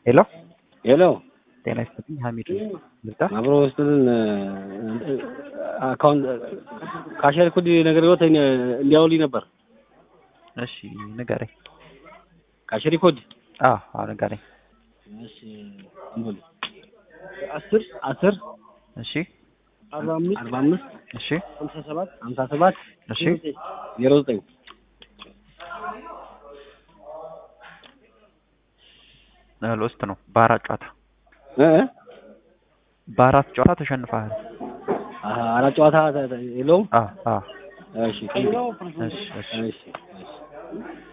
ሄሎ ሄሎ ጤና ይስጥልኝ ሀሚድ ልጣ አብሮ ወስደን አካውንት ካሸር ኮድ ነገር ወጥ እንዲያውልኝ ነበር። እሺ ንገረኝ። ካሸር ኮድ ንገረኝ። እሺ እንዴ 10 እሺ 45 እሺ 57 እሺ 09 ሎስት ነው በአራት ጨዋታ ተሸንፈሃል። አራት ጨዋታ የለውም። እሺ እሺ እሺ